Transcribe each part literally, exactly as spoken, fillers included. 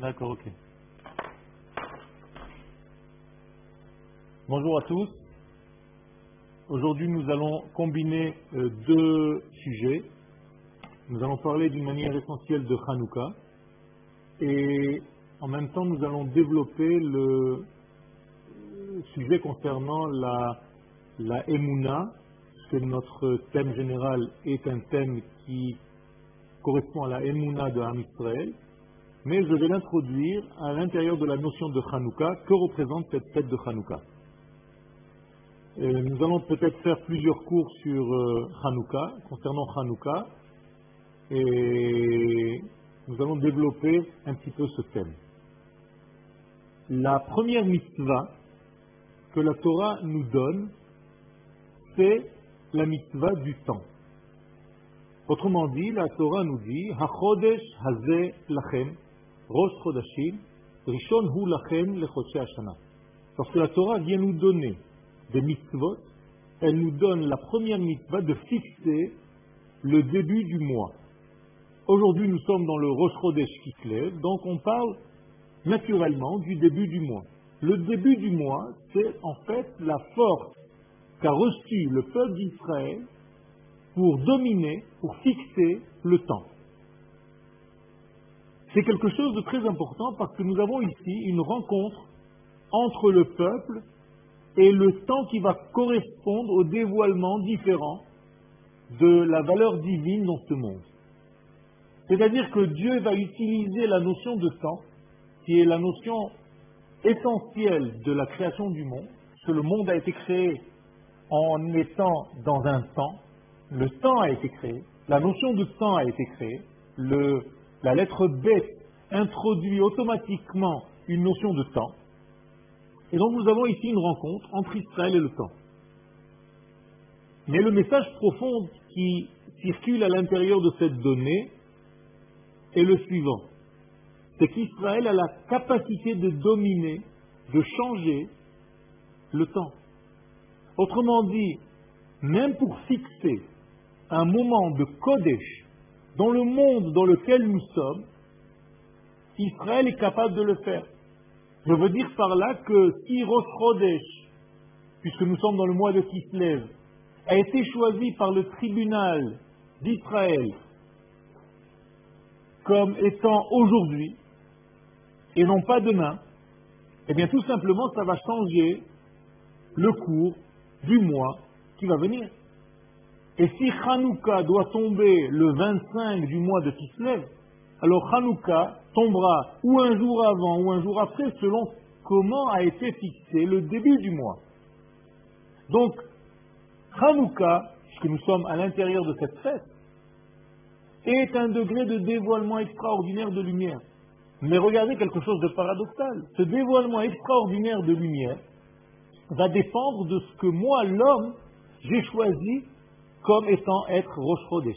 D'accord, ok. Bonjour à tous. Aujourd'hui, nous allons combiner euh, deux sujets. Nous allons parler d'une manière essentielle de Hanouka et en même temps, nous allons développer le sujet concernant la, la Emouna, que notre thème général est un thème qui correspond à la Emouna de Am Israël, mais je vais l'introduire à l'intérieur de la notion de Hanouka. Que représente cette fête de Hanouka? Euh, Nous allons peut-être faire plusieurs cours sur euh, Hanouka, concernant Hanouka, et nous allons développer un petit peu ce thème. La première mitzvah que la Torah nous donne, c'est la mitzvah du temps. Autrement dit, la Torah nous dit HaChodesh hazeh lachem, Rosh Chodashim, Rishon hu lachem lechodshei hashana. Lorsque la Torah vient nous donner des mitzvot, elle nous donne la première mitzvah de fixer le début du mois. Aujourd'hui, nous sommes dans le Rosh Chodesh qui se lève, donc on parle naturellement du début du mois. Le début du mois, c'est en fait la force qu'a reçue le peuple d'Israël pour dominer, pour fixer le temps. C'est quelque chose de très important parce que nous avons ici une rencontre entre le peuple et le temps qui va correspondre au dévoilement différent de la valeur divine dans ce monde. C'est-à-dire que Dieu va utiliser la notion de temps, qui est la notion essentielle de la création du monde, parce que le monde a été créé en étant dans un temps, le temps a été créé, la notion de temps a été créée, le, la lettre B introduit automatiquement une notion de temps, et donc nous avons ici une rencontre entre Israël et le temps. Mais le message profond qui circule à l'intérieur de cette donnée est le suivant. C'est qu'Israël a la capacité de dominer, de changer le temps. Autrement dit, même pour fixer un moment de Kodesh dans le monde dans lequel nous sommes, Israël est capable de le faire. Je veux dire par là que si Rosh Chodesh, puisque nous sommes dans le mois de Kislev, a été choisi par le tribunal d'Israël comme étant aujourd'hui, et non pas demain, eh bien tout simplement ça va changer le cours du mois qui va venir. Et si Hanouka doit tomber le vingt-cinq du mois de Kislev, alors Hanouka tombera ou un jour avant ou un jour après selon comment a été fixé le début du mois. Donc Hanouka, puisque nous sommes à l'intérieur de cette fête, est un degré de dévoilement extraordinaire de lumière. Mais regardez quelque chose de paradoxal. Ce dévoilement extraordinaire de lumière va dépendre de ce que moi, l'homme, j'ai choisi comme étant être Rosh Chodesh.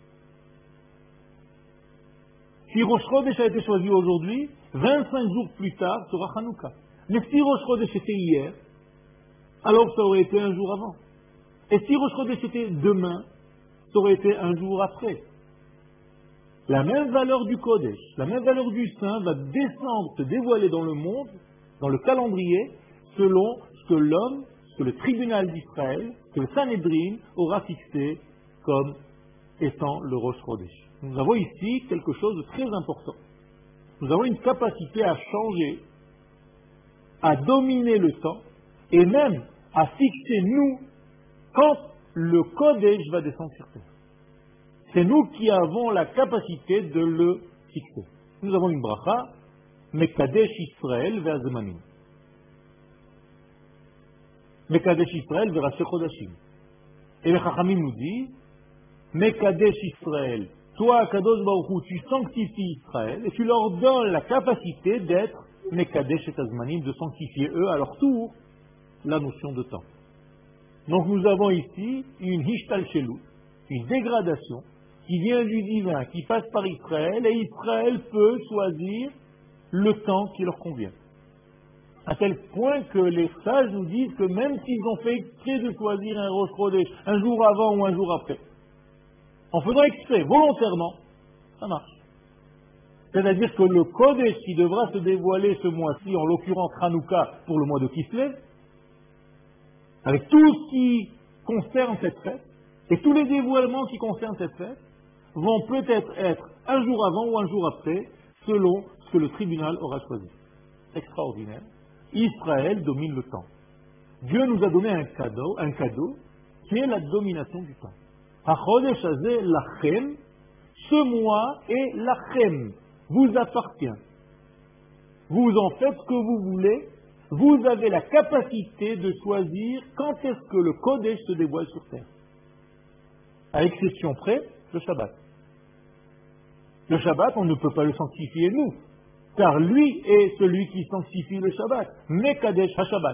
Si Rosh Chodesh a été choisi aujourd'hui, vingt-cinq jours plus tard sera Hanouka. Mais si Rosh Chodesh était hier, alors ça aurait été un jour avant. Et si Rosh Chodesh était demain, ça aurait été un jour après. La même valeur du Kodesh, la même valeur du Saint va descendre, se dévoiler dans le monde, dans le calendrier, selon ce que l'homme, ce que le tribunal d'Israël, ce que le Sanhédrin aura fixé comme étant le Rosh Chodesh. Nous avons ici quelque chose de très important. Nous avons une capacité à changer, à dominer le temps, et même à fixer nous quand le Kodesh va descendre sur terre. C'est nous qui avons la capacité de le fixer. Nous avons une bracha, Mekadesh Israël ve'azemanim. Mekadesh Israël ve'rashi chodashim. Et le Chachamim nous dit, Mekadesh Israël, toi, Kadosh Baruch Hu, tu sanctifies Israël et tu leur donnes la capacité d'être Mekadesh et Azmanim, de sanctifier eux à leur tour la notion de temps. Donc nous avons ici une Hishtalshelut, une dégradation qui vient du divin, qui passe par Israël, et Israël peut choisir le temps qui leur convient. À tel point que les sages nous disent que même s'ils ont fait exprès de choisir un Rosh Chodesh un jour avant ou un jour après, en faisant exprès, volontairement, ça marche. C'est-à-dire que le Kodesh qui devra se dévoiler ce mois-ci, en l'occurrence Hanouka pour le mois de Kislev, avec tout ce qui concerne cette fête, et tous les dévoilements qui concernent cette fête, vont peut-être être un jour avant ou un jour après, selon ce que le tribunal aura choisi. Extraordinaire. Israël domine le temps. Dieu nous a donné un cadeau, un cadeau, qui est la domination du temps. HaChodesh hazeh lachem, ce mois est lachem, vous appartient. Vous en faites ce que vous voulez, vous avez la capacité de choisir quand est-ce que le Kodesh se dévoile sur terre. À exception près, le Shabbat. Le Shabbat, on ne peut pas le sanctifier nous, car lui est celui qui sanctifie le Shabbat. Mekadesh HaShabbat.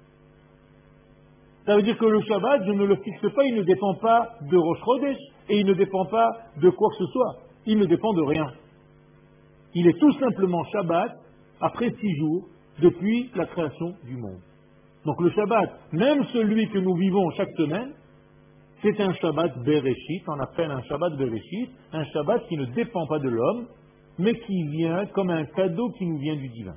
Ça veut dire que le Shabbat, je ne le fixe pas, il ne dépend pas de Rosh Chodesh, et il ne dépend pas de quoi que ce soit. Il ne dépend de rien. Il est tout simplement Shabbat après six jours depuis la création du monde. Donc le Shabbat, même celui que nous vivons chaque semaine, c'est un Shabbat Bereshit, on appelle un Shabbat Bereshit, un Shabbat qui ne dépend pas de l'homme, mais qui vient comme un cadeau qui nous vient du divin.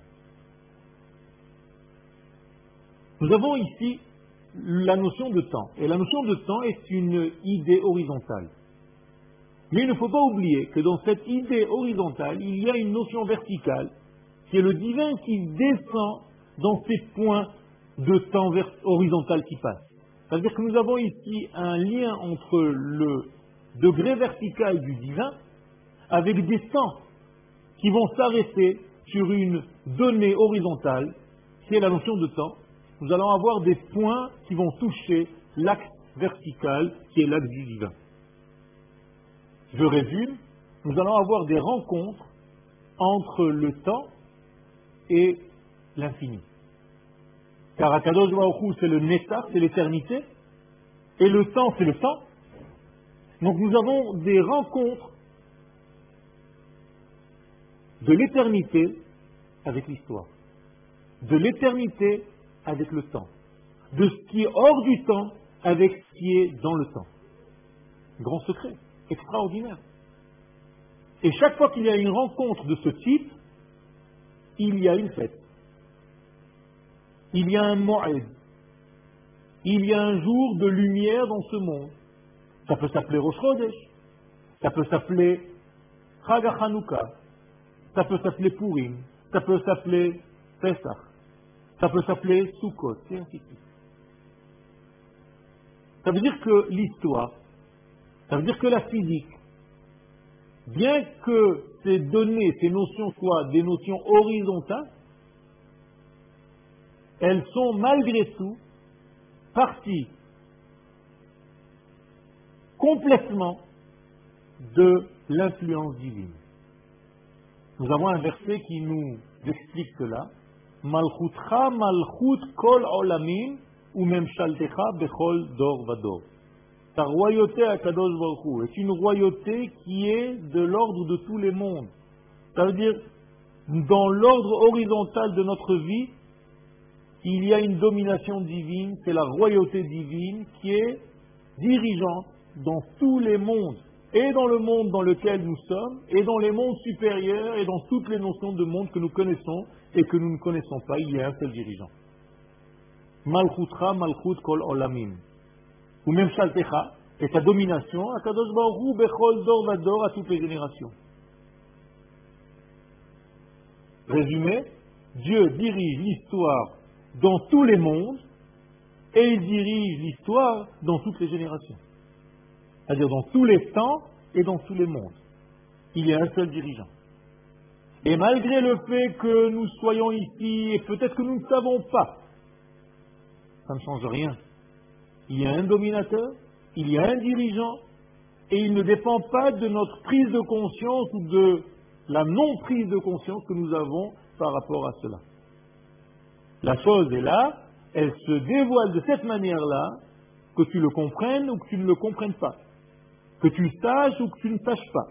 Nous avons ici la notion de temps, et la notion de temps est une idée horizontale. Mais il ne faut pas oublier que dans cette idée horizontale, il y a une notion verticale, qui est le divin qui descend dans ces points de temps horizontal qui passent. C'est-à-dire que nous avons ici un lien entre le degré vertical du divin avec des temps qui vont s'arrêter sur une donnée horizontale, qui est la notion de temps. Nous allons avoir des points qui vont toucher l'axe vertical, qui est l'axe du divin. Je résume, nous allons avoir des rencontres entre le temps et l'infini. Car Akadosh Baruch Hu, c'est le Netzach, c'est l'éternité, et le temps, c'est le temps. Donc nous avons des rencontres de l'éternité avec l'histoire, de l'éternité avec le temps, de ce qui est hors du temps avec ce qui est dans le temps. Grand secret, extraordinaire. Et chaque fois qu'il y a une rencontre de ce type, il y a une fête. Il y a un mo'ed. Il y a un jour de lumière dans ce monde. Ça peut s'appeler Rosh Chodesh. Ça peut s'appeler Chag HaChanouka. Ça peut s'appeler Purim. Ça peut s'appeler Pesach. Ça peut s'appeler Sukkot. Et ainsi de suite. Ça veut dire que l'histoire, ça veut dire que la physique, bien que ces données, ces notions soient des notions horizontales, elles sont malgré tout partie complètement de l'influence divine. Nous avons un verset qui nous explique cela. Malchutcha malchut kol olamim ou memshaltecha bechol dor vador. Ta royauté à Kadosh Baruch Hu est une royauté qui est de l'ordre de tous les mondes. Ça veut dire, dans l'ordre horizontal de notre vie, il y a une domination divine, c'est la royauté divine qui est dirigeante dans tous les mondes, et dans le monde dans lequel nous sommes, et dans les mondes supérieurs, et dans toutes les notions de monde que nous connaissons et que nous ne connaissons pas, il y a un seul dirigeant. Malchutra malchut kol olamim. Ou même Shaltecha, et ta domination, à Kadosh Baruch Hu, bechol dor vador, à toutes les générations. Résumé, Dieu dirige l'histoire dans tous les mondes, et il dirige l'histoire dans toutes les générations. C'est-à-dire dans tous les temps et dans tous les mondes. Il y a un seul dirigeant. Et malgré le fait que nous soyons ici, et peut-être que nous ne savons pas, ça ne change rien. Il y a un dominateur, il y a un dirigeant, et il ne dépend pas de notre prise de conscience ou de la non-prise de conscience que nous avons par rapport à cela. La chose est là, elle se dévoile de cette manière-là, que tu le comprennes ou que tu ne le comprennes pas, que tu saches ou que tu ne saches pas.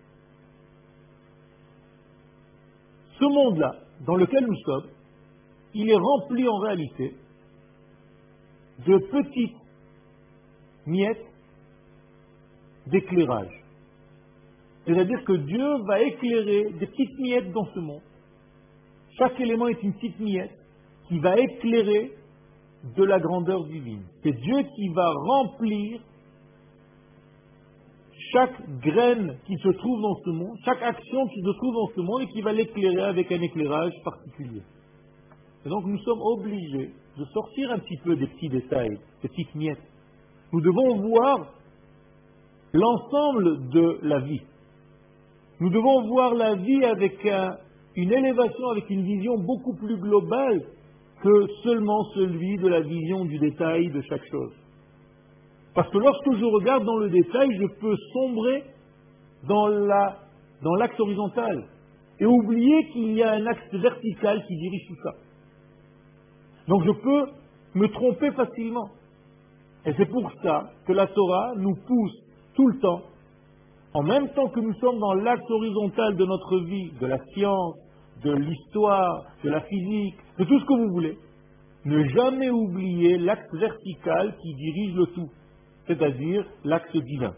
Ce monde-là, dans lequel nous sommes, il est rempli en réalité de petites miettes d'éclairage. C'est-à-dire que Dieu va éclairer des petites miettes dans ce monde. Chaque élément est une petite miette qui va éclairer de la grandeur divine. C'est Dieu qui va remplir chaque graine qui se trouve dans ce monde, chaque action qui se trouve dans ce monde et qui va l'éclairer avec un éclairage particulier. Et donc nous sommes obligés de sortir un petit peu des petits détails, des petites miettes. Nous devons voir l'ensemble de la vie. Nous devons voir la vie avec un, une élévation, avec une vision beaucoup plus globale que seulement celui de la vision du détail de chaque chose. Parce que lorsque je regarde dans le détail, je peux sombrer dans la, dans l'axe horizontal et oublier qu'il y a un axe vertical qui dirige tout ça. Donc je peux me tromper facilement. Et c'est pour ça que la Torah nous pousse tout le temps, en même temps que nous sommes dans l'axe horizontal de notre vie, de la science, de l'histoire, de la physique, de tout ce que vous voulez, ne jamais oublier l'axe vertical qui dirige le tout, c'est-à-dire l'axe divin.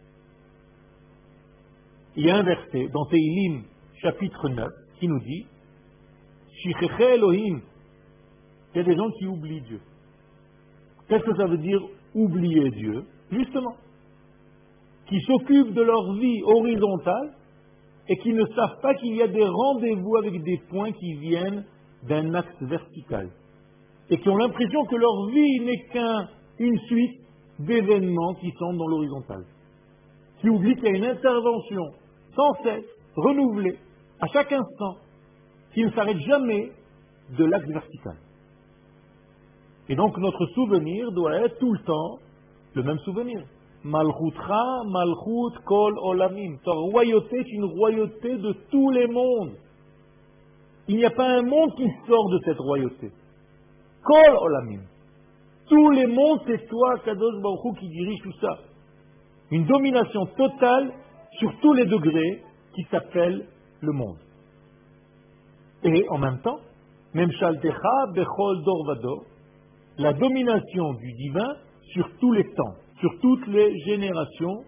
Il y a un verset dans Teilim, chapitre neuf, qui nous dit Shicheche Elohim. Il y a des gens qui oublient Dieu. Qu'est-ce que ça veut dire oublier Dieu? Justement, qui s'occupent de leur vie horizontale et qui ne savent pas qu'il y a des rendez-vous avec des points qui viennent d'un axe vertical. Et qui ont l'impression que leur vie n'est qu'une suite d'événements qui sont dans l'horizontal. Qui oublient qu'il y a une intervention sans cesse, renouvelée, à chaque instant, qui ne s'arrête jamais de l'axe vertical. Et donc notre souvenir doit être tout le temps le même souvenir. Malchutra, Malchut, Kol Olamim. Ta royauté est une royauté de tous les mondes. Il n'y a pas un monde qui sort de cette royauté. Kol Olamim. Tous les mondes, c'est toi, Kadosh Baruch Hu, qui dirige tout ça. Une domination totale sur tous les degrés qui s'appelle le monde. Et en même temps, Memshaltecha Bechol Dor Vador, la domination du divin sur tous les temps, sur toutes les générations,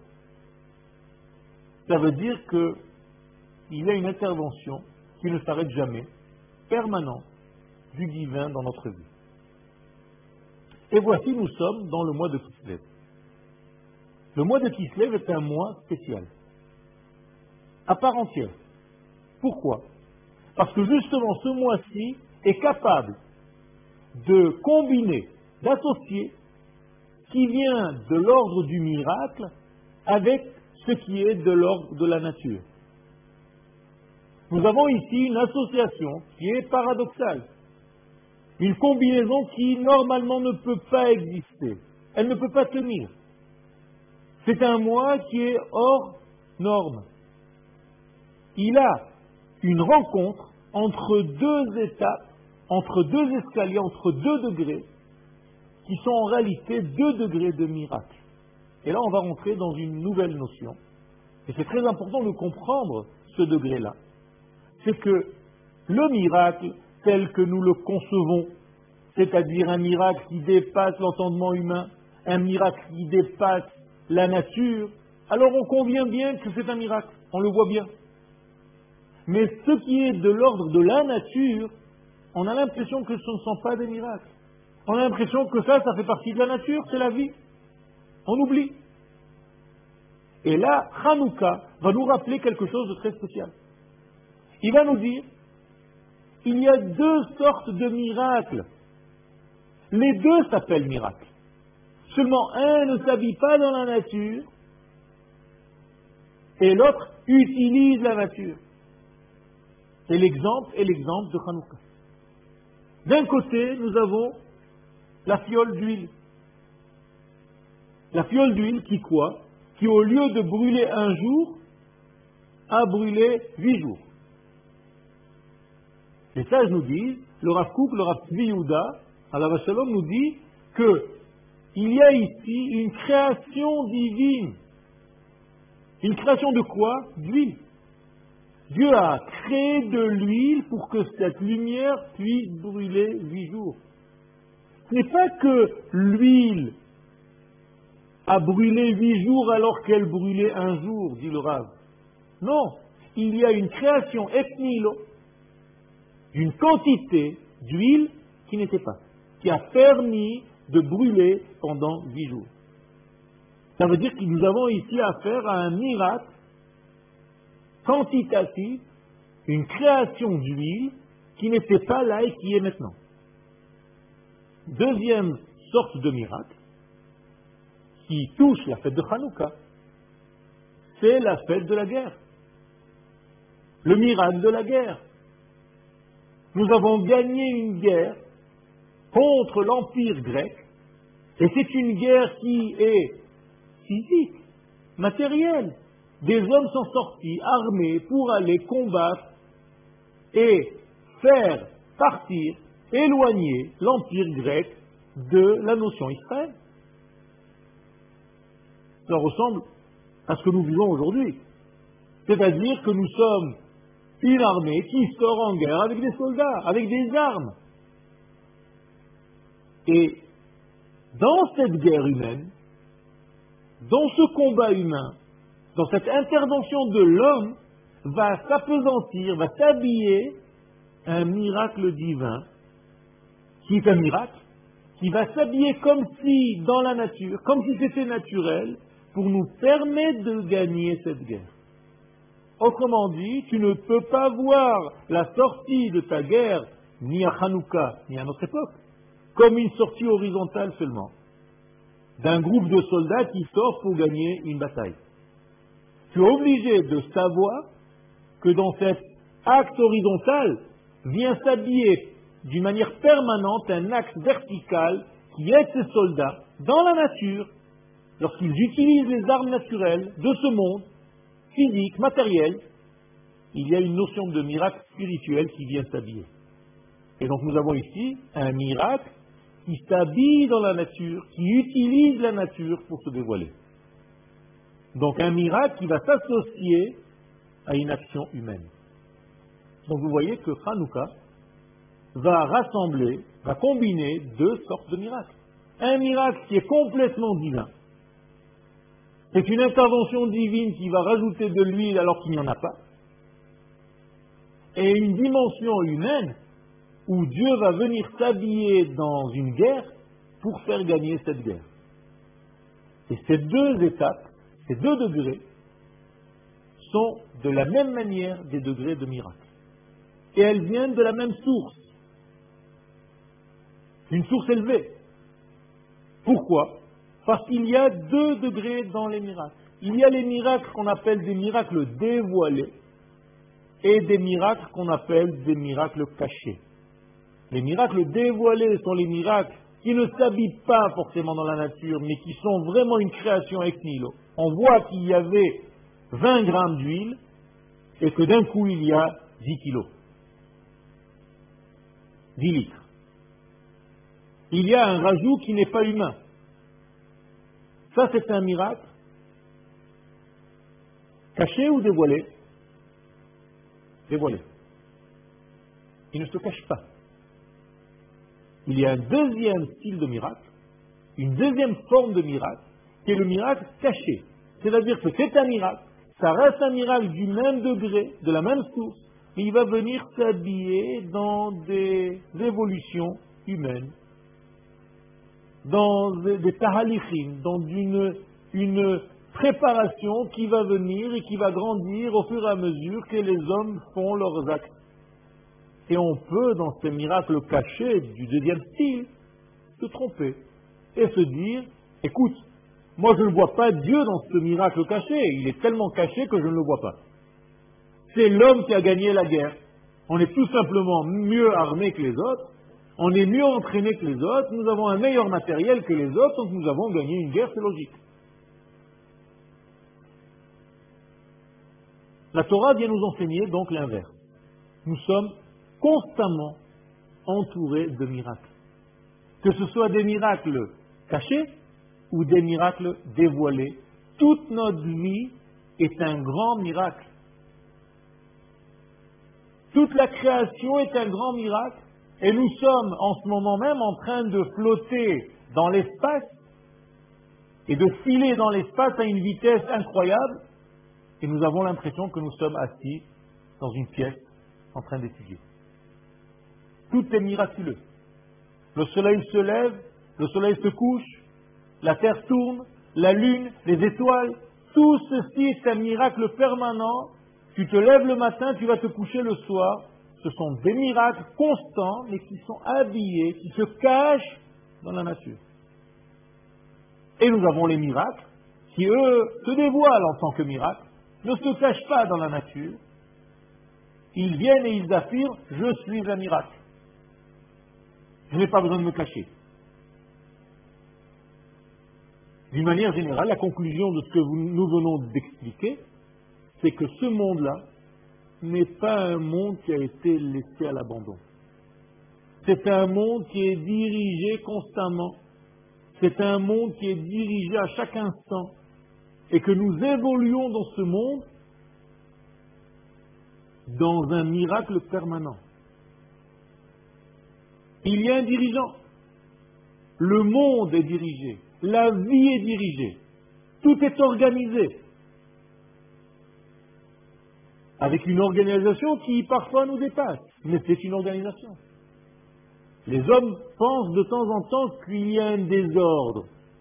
ça veut dire qu'il y a une intervention qui ne s'arrête jamais, permanente, du divin dans notre vie. Et voici, nous sommes dans le mois de Kislev. Le mois de Kislev est un mois spécial, à part entière. Pourquoi? Parce que justement ce mois-ci est capable de combiner, d'associer ce qui vient de l'ordre du miracle avec ce qui est de l'ordre de la nature. Nous avons ici une association qui est paradoxale, une combinaison qui normalement ne peut pas exister, elle ne peut pas tenir. C'est un mois qui est hors norme. Il a une rencontre entre deux étapes, entre deux escaliers, entre deux degrés, qui sont en réalité deux degrés de miracle. Et là, on va rentrer dans une nouvelle notion. Et c'est très important de comprendre ce degré-là. C'est que le miracle, tel que nous le concevons, c'est-à-dire un miracle qui dépasse l'entendement humain, un miracle qui dépasse la nature, alors on convient bien que c'est un miracle, on le voit bien. Mais ce qui est de l'ordre de la nature, on a l'impression que ce ne sont pas des miracles. On a l'impression que ça, ça fait partie de la nature, c'est la vie. On oublie. Et là, Hanouka va nous rappeler quelque chose de très spécial. Il va nous dire, il y a deux sortes de miracles. Les deux s'appellent miracles. Seulement un ne s'habille pas dans la nature et l'autre utilise la nature. Et l'exemple est l'exemple de Hanouka. D'un côté, nous avons la fiole d'huile. La fiole d'huile qui quoi? Qui au lieu de brûler un jour, a brûlé huit jours. Les sages nous disent, le Rav Kook, le Rav Tzvi Yehuda, Alav Shalom nous dit que il y a ici une création divine. Une création de quoi? D'huile. Dieu a créé de l'huile pour que cette lumière puisse brûler huit jours. Ce n'est pas que l'huile a brûlé huit jours alors qu'elle brûlait un jour, dit le Rav. Non, il y a une création ex nihilo, d'une quantité d'huile qui n'était pas, qui a permis de brûler pendant huit jours. Ça veut dire que nous avons ici affaire à un miracle quantitatif, une création d'huile qui n'était pas là et qui est maintenant. Deuxième sorte de miracle qui touche la fête de Hanouka, c'est la fête de la guerre. Le miracle de la guerre. Nous avons gagné une guerre contre l'Empire grec, et c'est une guerre qui est physique, matérielle. Des hommes sont sortis armés pour aller combattre et faire partir, éloigner l'Empire grec de la notion Israël. Ça ressemble à ce que nous vivons aujourd'hui. C'est-à-dire que nous sommes une armée qui sort en guerre avec des soldats, avec des armes. Et dans cette guerre humaine, dans ce combat humain, dans cette intervention de l'homme, va s'appesantir, va s'habiller un miracle divin, qui est un miracle, qui va s'habiller comme si, dans la nature, comme si c'était naturel, pour nous permettre de gagner cette guerre. Autrement dit, tu ne peux pas voir la sortie de ta guerre, ni à Hanouka, ni à notre époque, comme une sortie horizontale seulement, d'un groupe de soldats qui sort pour gagner une bataille. Tu es obligé de savoir que dans cet acte horizontal vient s'habiller d'une manière permanente un axe vertical qui aide ces soldats dans la nature, lorsqu'ils utilisent les armes naturelles de ce monde, physique, matériel, il y a une notion de miracle spirituel qui vient s'habiller. Et donc nous avons ici un miracle qui s'habille dans la nature, qui utilise la nature pour se dévoiler. Donc un miracle qui va s'associer à une action humaine. Donc vous voyez que Hanouka va rassembler, va combiner deux sortes de miracles. Un miracle qui est complètement divin. C'est une intervention divine qui va rajouter de l'huile alors qu'il n'y en a pas. Et une dimension humaine où Dieu va venir s'habiller dans une guerre pour faire gagner cette guerre. Et ces deux étapes, ces deux degrés, sont de la même manière des degrés de miracle. Et elles viennent de la même source. Une source élevée. Pourquoi ? Parce qu'il y a deux degrés dans les miracles. Il y a les miracles qu'on appelle des miracles dévoilés et des miracles qu'on appelle des miracles cachés. Les miracles dévoilés sont les miracles qui ne s'habillent pas forcément dans la nature, mais qui sont vraiment une création ex nihilo. On voit qu'il y avait vingt grammes d'huile et que d'un coup il y a dix kilos. dix litres. Il y a un rajout qui n'est pas humain. Ça, c'est un miracle caché ou dévoilé? Dévoilé. Il ne se cache pas. Il y a un deuxième style de miracle, une deuxième forme de miracle, qui est le miracle caché. C'est-à-dire que c'est un miracle, ça reste un miracle du même degré, de la même source, mais il va venir s'habiller dans des évolutions humaines, dans des, des tahalichim, dans une, une préparation qui va venir et qui va grandir au fur et à mesure que les hommes font leurs actes. Et on peut, dans ces miracles cachés du deuxième style, se tromper et se dire, écoute, moi je ne vois pas Dieu dans ce miracle caché, il est tellement caché que je ne le vois pas. C'est l'homme qui a gagné la guerre. On est tout simplement mieux armé que les autres, on est mieux entraîné que les autres, nous avons un meilleur matériel que les autres, donc nous avons gagné une guerre, c'est logique. La Torah vient nous enseigner donc l'inverse. Nous sommes constamment entourés de miracles. Que ce soit des miracles cachés ou des miracles dévoilés, toute notre vie est un grand miracle. Toute la création est un grand miracle. Et nous sommes en ce moment même en train de flotter dans l'espace et de filer dans l'espace à une vitesse incroyable et nous avons l'impression que nous sommes assis dans une pièce en train d'étudier. Tout est miraculeux. Le soleil se lève, le soleil se couche, la terre tourne, la lune, les étoiles, tout ceci est un miracle permanent. Tu te lèves le matin, tu vas te coucher le soir. Ce sont des miracles constants, mais qui sont habillés, qui se cachent dans la nature. Et nous avons les miracles, qui eux se dévoilent en tant que miracles, ne se cachent pas dans la nature. Ils viennent et ils affirment, je suis un miracle. Je n'ai pas besoin de me cacher. D'une manière générale, la conclusion de ce que nous venons d'expliquer, c'est que ce monde-là n'est pas un monde qui a été laissé à l'abandon. C'est un monde qui est dirigé constamment. C'est un monde qui est dirigé à chaque instant. Et que nous évoluons dans ce monde dans un miracle permanent. Il y a un dirigeant. Le monde est dirigé. La vie est dirigée. Tout est organisé. Avec une organisation qui parfois nous dépasse. Mais c'est une organisation. Les hommes pensent de temps en temps qu'il y a un désordre.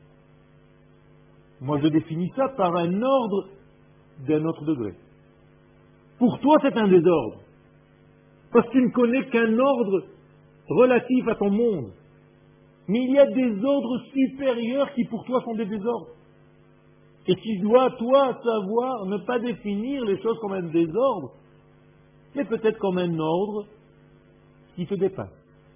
Moi je définis ça par un ordre d'un autre degré. Pour toi c'est un désordre. Parce que tu ne connais qu'un ordre relatif à ton monde. Mais il y a des ordres supérieurs qui pour toi sont des désordres. Et tu dois, toi, savoir ne pas définir les choses comme un désordre, mais peut-être comme un ordre qui te dépasse.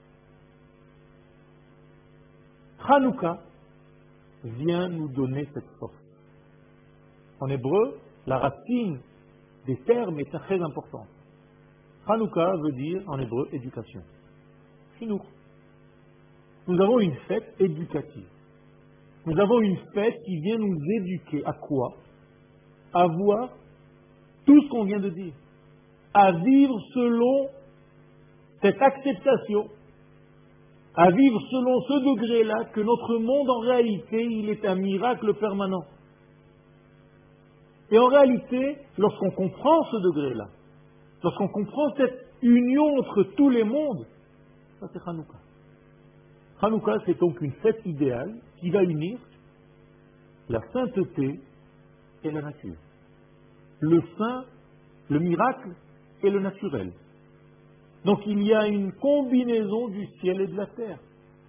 Hanouka vient nous donner cette force. En hébreu, la racine des termes est très importante. Hanouka veut dire en hébreu éducation. Chinour. Nous avons une fête éducative. Nous avons une fête qui vient nous éduquer à quoi? À voir tout ce qu'on vient de dire. À vivre selon cette acceptation. À vivre selon ce degré-là que notre monde en réalité, il est un miracle permanent. Et en réalité, lorsqu'on comprend ce degré-là, lorsqu'on comprend cette union entre tous les mondes, ça c'est Hanouka. Hanouka, c'est donc une fête idéale qui va unir la sainteté et la nature. Le saint, le miracle et le naturel. Donc il y a une combinaison du ciel et de la terre.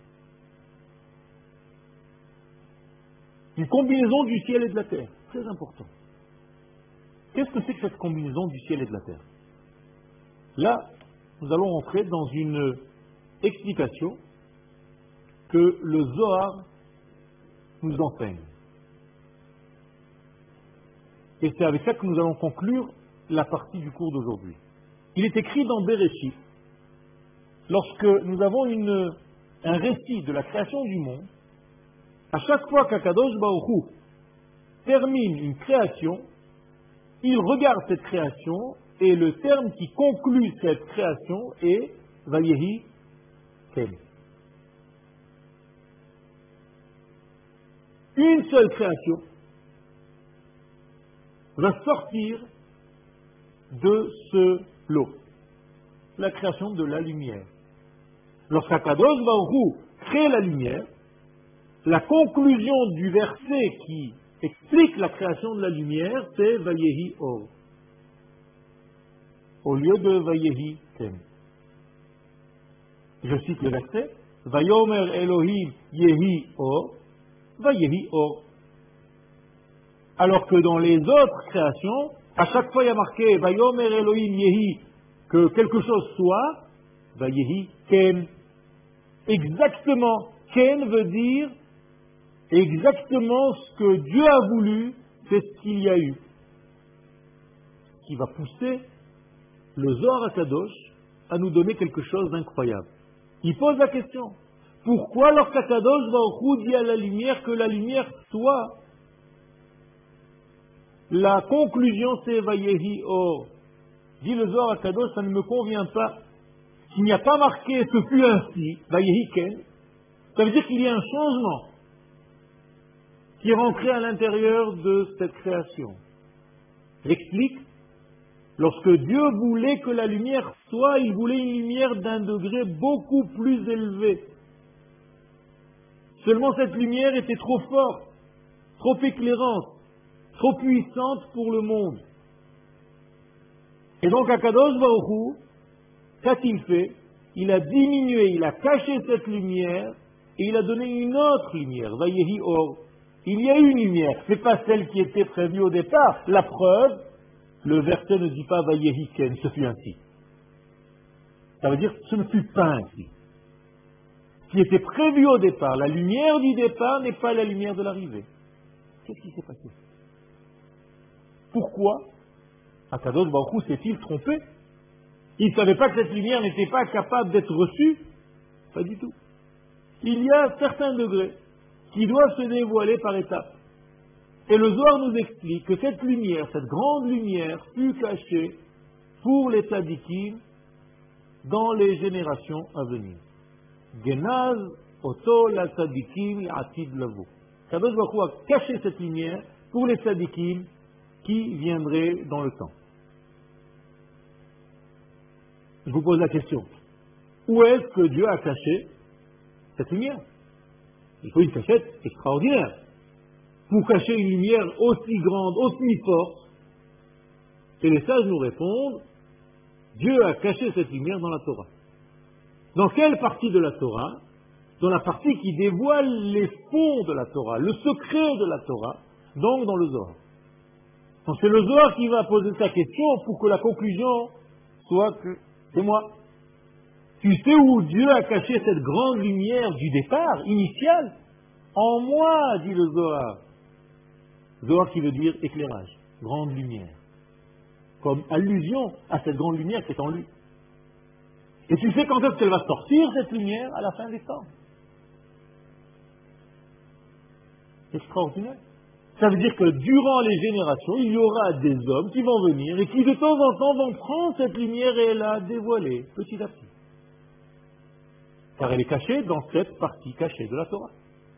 Une combinaison du ciel et de la terre. Très important. Qu'est-ce que c'est que cette combinaison du ciel et de la terre? Là, nous allons entrer dans une explication que le Zohar nous enseigne. Et c'est avec ça que nous allons conclure la partie du cours d'aujourd'hui. Il est écrit dans Bereshit, lorsque nous avons une, un récit de la création du monde, à chaque fois qu'Akadosh Baruch Hu termine une création, il regarde cette création et le terme qui conclut cette création est Vayehi Ken. Une seule création va sortir de ce lot, la création de la lumière. Lorsqu'Akadosh Baruch Hu crée la lumière, la conclusion du verset qui explique la création de la lumière, c'est Vayehi Or, au lieu de Vayehi Ken. Je cite le verset, Vayomer Elohim Yehi Or, Vayehi Or. Alors que dans les autres créations, à chaque fois il y a marqué Vayomer Elohim Yehi, que quelque chose soit, Vayehi Ken. Exactement, Ken veut dire exactement ce que Dieu a voulu, c'est ce qu'il y a eu. Ce qui va pousser le Zohar HaKadosh à nous donner quelque chose d'incroyable. Il pose la question, pourquoi lorsqu'Akadosh Baruch Hu dit à la lumière que la lumière soit, la conclusion c'est Vayehi Or. Dit le Zohar HaKadosh, ça ne me convient pas. S'il n'y a pas marqué ce fut ainsi, Vayehi Ken, ça veut dire qu'il y a un changement qui est rentré à l'intérieur de cette création. J'explique. Lorsque Dieu voulait que la lumière soit, il voulait une lumière d'un degré beaucoup plus élevé. Seulement cette lumière était trop forte, trop éclairante, trop puissante pour le monde. Et donc Akadosh Baruch Hu, qu'a-t-il fait? Il a diminué, il a caché cette lumière et il a donné une autre lumière, Vayehi Or. Il y a une lumière, ce n'est pas celle qui était prévue au départ. La preuve, le verset ne dit pas Vayehi Ken, ce fut ainsi. Ça veut dire ce ne fut pas ainsi. Ce qui était prévu au départ, la lumière du départ n'est pas la lumière de l'arrivée. Qu'est-ce qui s'est passé? Pourquoi Akadosh Baruch Hu s'est-il trompé? Il ne savait pas que cette lumière n'était pas capable d'être reçue? Pas du tout. Il y a certains degrés qui doivent se dévoiler par étapes. Et le Zohar nous explique que cette lumière, cette grande lumière, fut cachée pour les tzadikim dans les générations à venir. Genaz oto la tzadikim atid lavo. Kadosh Baruch Hu a caché cette lumière pour les tzadikim qui viendraient dans le temps. Je vous pose la question. Où est-ce que Dieu a caché cette lumière? Il faut une cachette extraordinaire. Pour cacher une lumière aussi grande, aussi forte, et les sages nous répondent, Dieu a caché cette lumière dans la Torah. Dans quelle partie de la Torah? Dans la partie qui dévoile les fonds de la Torah, le secret de la Torah, donc dans le Zohar. Donc c'est le Zohar qui va poser sa question pour que la conclusion soit que c'est moi. Tu sais où Dieu a caché cette grande lumière du départ, initiale? En moi, dit le Zohar. Zohar qui veut dire éclairage, grande lumière. Comme allusion à cette grande lumière qui est en lui. Et tu sais quand est-ce qu'elle va sortir, cette lumière? À la fin des temps. Extraordinaire. Ça veut dire que durant les générations, il y aura des hommes qui vont venir et qui de temps en temps vont prendre cette lumière et la dévoiler petit à petit. Car elle est cachée dans cette partie cachée de la Torah.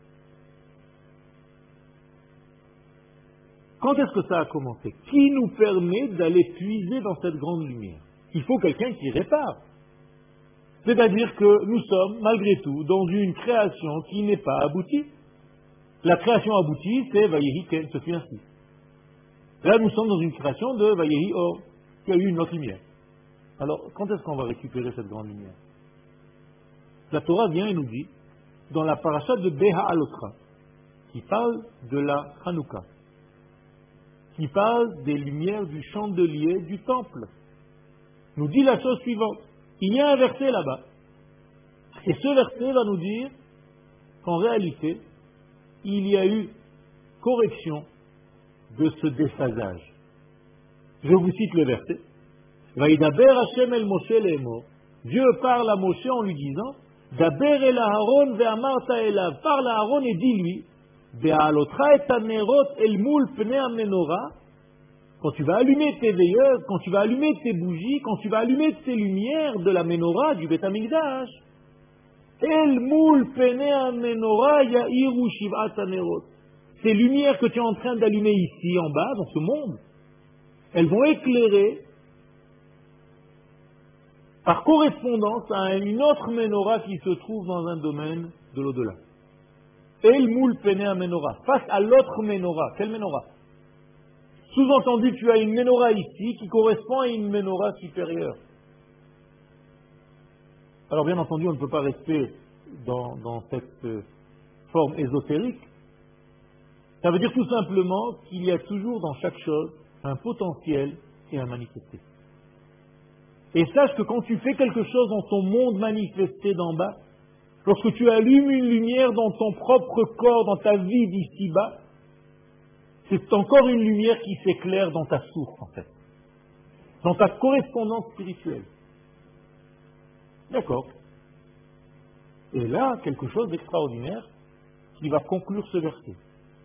Quand est-ce que ça a commencé? Qui nous permet d'aller puiser dans cette grande lumière? Il faut quelqu'un qui répare. C'est-à-dire que nous sommes, malgré tout, dans une création qui n'est pas aboutie. La création aboutie, c'est Vayehi Ken, ce fut ainsi. Là, nous sommes dans une création de Vayehi Or, qui a eu une autre lumière. Alors, quand est-ce qu'on va récupérer cette grande lumière? La Torah vient et nous dit, dans la paracha de Beha Alotra, qui parle de la Hanouka, qui parle des lumières du chandelier du temple, nous dit la chose suivante. Il y a un verset là-bas. Et ce verset va nous dire qu'en réalité, il y a eu correction de ce déphasage. Je vous cite le verset. Vaïdaber Hashem el Moshe le'emor. Dieu parle à Moshe en lui disant, Daber el Aaron ve'amarta elav. Parle à Aaron et dis-lui, Be'alotra et anerot el mul pnei amenora. Quand tu vas allumer tes veilleuses, quand tu vas allumer tes bougies, quand tu vas allumer tes lumières de la menorah du Beth Amikdash, El mul penea menorah ya'iru shiv'at anerot. Ces lumières que tu es en train d'allumer ici, en bas, dans ce monde, elles vont éclairer par correspondance à une autre menorah qui se trouve dans un domaine de l'au-delà. El mul penea menorah, face à l'autre menorah. Quelle menorah? Sous-entendu, tu as une menorah ici qui correspond à une menorah supérieure. Alors bien entendu, on ne peut pas rester dans, dans cette euh, forme ésotérique. Ça veut dire tout simplement qu'il y a toujours dans chaque chose un potentiel et un manifesté. Et sache que quand tu fais quelque chose dans ton monde manifesté d'en bas, lorsque tu allumes une lumière dans ton propre corps, dans ta vie d'ici-bas, c'est encore une lumière qui s'éclaire dans ta source, en fait. Dans ta correspondance spirituelle. D'accord. Et là, quelque chose d'extraordinaire qui va conclure ce verset.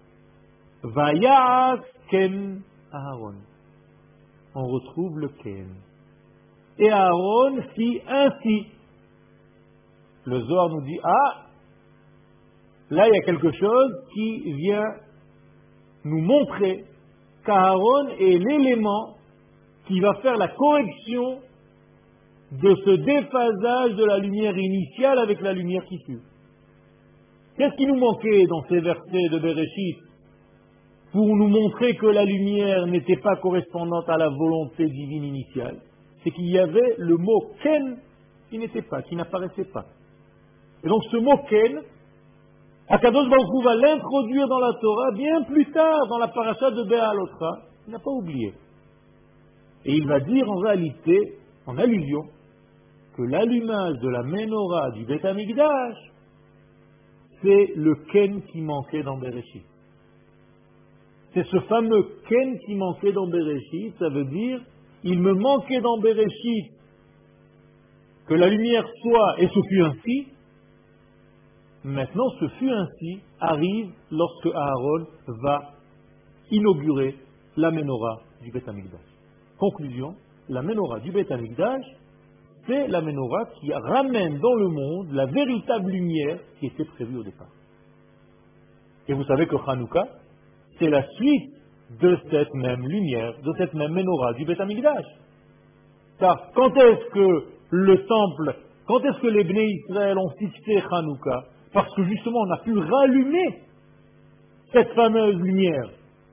Vayas ken Aaron. On retrouve le ken. Et Aaron fit ainsi. Le Zohar nous dit, ah, là il y a quelque chose qui vient nous montrer qu'Aaron est l'élément qui va faire la correction de ce déphasage de la lumière initiale avec la lumière qui suit. Qu'est-ce qui nous manquait dans ces versets de Bereshit pour nous montrer que la lumière n'était pas correspondante à la volonté divine initiale? C'est qu'il y avait le mot Ken qui n'était pas, qui n'apparaissait pas. Et donc ce mot Ken, Akadosh Baruch Hu va l'introduire dans la Torah bien plus tard, dans la paracha de Béalotra. Il n'a pas oublié. Et il va dire en réalité, en allusion, que l'allumage de la menorah du Beth Amikdash, c'est le Ken qui manquait dans Bereshit. C'est ce fameux Ken qui manquait dans Bereshit, ça veut dire, il me manquait dans Bereshit que la lumière soit, et ce fut ainsi. Maintenant, ce fut ainsi arrive lorsque Aaron va inaugurer la menorah du Beth Amikdash. Conclusion, la menorah du Beth Amikdash, c'est la menorah qui ramène dans le monde la véritable lumière qui était prévue au départ. Et vous savez que Hanouka, c'est la suite de cette même lumière, de cette même menorah du Beth Amikdash. Car quand est-ce que le temple, quand est-ce que les Bnei Israël ont fixé Hanouka? Parce que justement on a pu rallumer cette fameuse lumière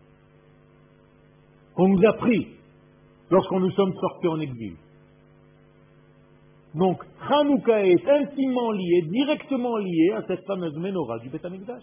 qu'on nous a pris lorsqu'on nous sommes sortis en exil. Donc Hanouka est intimement lié, directement lié à cette fameuse menorah du Beth Amikdash.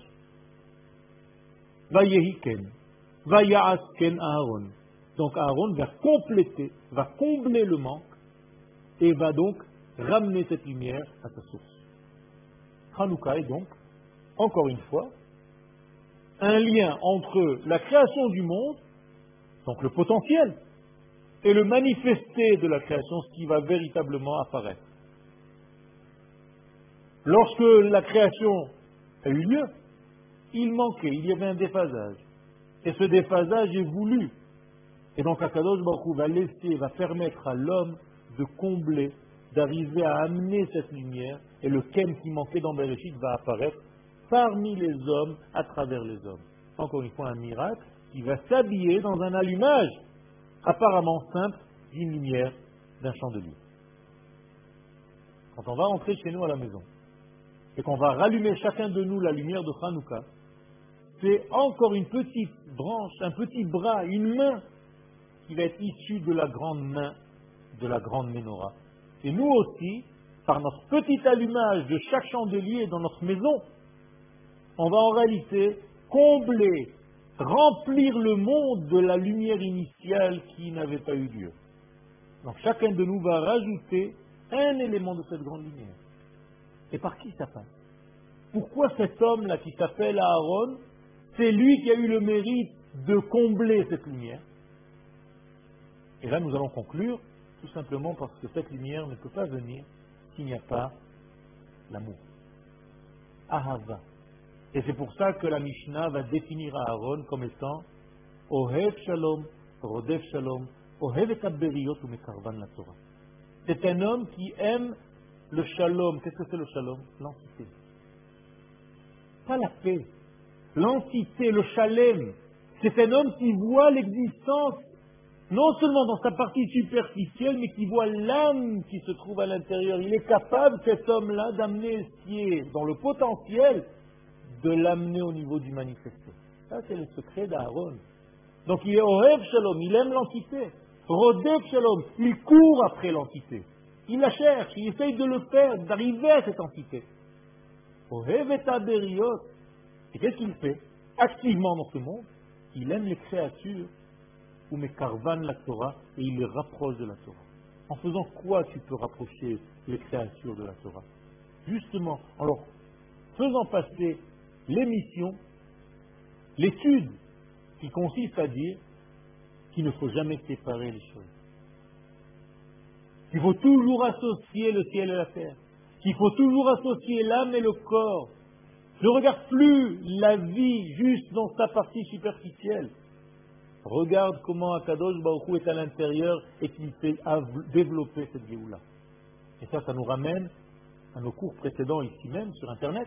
Vayehi ken, vaya'as ken Aaron. Donc Aaron va compléter, va combler le manque et va donc ramener cette lumière à sa source. Hanouka est donc, encore une fois, un lien entre la création du monde, donc le potentiel, et le manifesté de la création, ce qui va véritablement apparaître. Lorsque la création a eu lieu, il manquait, il y avait un déphasage. Et ce déphasage est voulu. Et donc Akadosh Baruch Hu va laisser, va permettre à l'homme de combler, d'arriver à amener cette lumière, et le Ken qui manquait dans Bereshit va apparaître parmi les hommes, à travers les hommes. Encore une fois, un miracle qui va s'habiller dans un allumage apparemment simple d'une lumière d'un chandelier. Quand on va entrer chez nous à la maison, et qu'on va rallumer chacun de nous la lumière de Hanouka, c'est encore une petite branche, un petit bras, une main qui va être issue de la grande main de la grande menorah. Et nous aussi, par notre petit allumage de chaque chandelier dans notre maison, on va en réalité combler, remplir le monde de la lumière initiale qui n'avait pas eu lieu. Donc chacun de nous va rajouter un élément de cette grande lumière. Et par qui ça passe? Pourquoi cet homme-là qui s'appelle Aaron, c'est lui qui a eu le mérite de combler cette lumière? Et là nous allons conclure, tout simplement parce que cette lumière ne peut pas venir s'il n'y a pas l'amour. Ahava. Et c'est pour ça que la Mishnah va définir Aaron comme étant Ohev Shalom, Rodef Shalom, Ohev et Beriot ou Mekarvan la Torah. C'est un homme qui aime le Shalom. Qu'est-ce que c'est le Shalom? L'entité. Pas la paix. L'entité, le Shalem. C'est un homme qui voit l'existence non seulement dans sa partie superficielle, mais qui voit l'âme qui se trouve à l'intérieur. Il est capable, cet homme-là, d'amener ce qui est dans le potentiel, de l'amener au niveau du manifesté. Ça, c'est le secret d'Aaron. Donc il est Ohev Shalom, il aime l'entité. Rodef Shalom, il court après l'entité. Il la cherche, il essaye de le faire, d'arriver à cette entité. Ohev et Beriot. Et qu'est-ce qu'il fait activement dans ce monde? Il aime les créatures, ou Mekarvan la Torah, et il les rapproche de la Torah. En faisant quoi tu peux rapprocher les créatures de la Torah? Justement, alors, faisant passer l'émission, l'étude qui consiste à dire qu'il ne faut jamais séparer les choses. Qu'il faut toujours associer le ciel et la terre. Qu'il faut toujours associer l'âme et le corps. Ne regarde plus la vie juste dans sa partie superficielle. Regarde comment Akadosh Baruch Hu est à l'intérieur et qu'il fait développer cette Géoula. Et ça, ça nous ramène à nos cours précédents ici même sur Internet,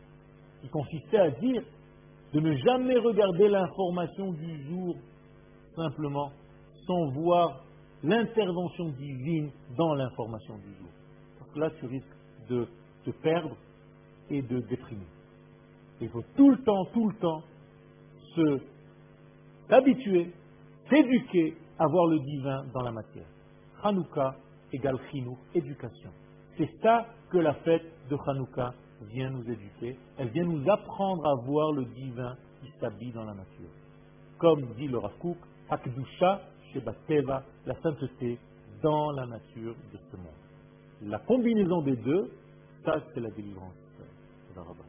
qui consistait à dire de ne jamais regarder l'information du jour simplement sans voir l'intervention divine dans l'information du jour. Parce que là, tu risques de te perdre et de déprimer. Il faut tout le temps, tout le temps, se s'habituer, s'éduquer à voir le divin dans la matière. Hanouka égale Chinuch, éducation. C'est ça que la fête de Hanouka vient nous éduquer. Elle vient nous apprendre à voir le divin qui s'habille dans la nature. Comme dit le Rav Kook, Hakdusha Shebateva, la sainteté dans la nature de ce monde. La combinaison des deux, ça c'est la délivrance.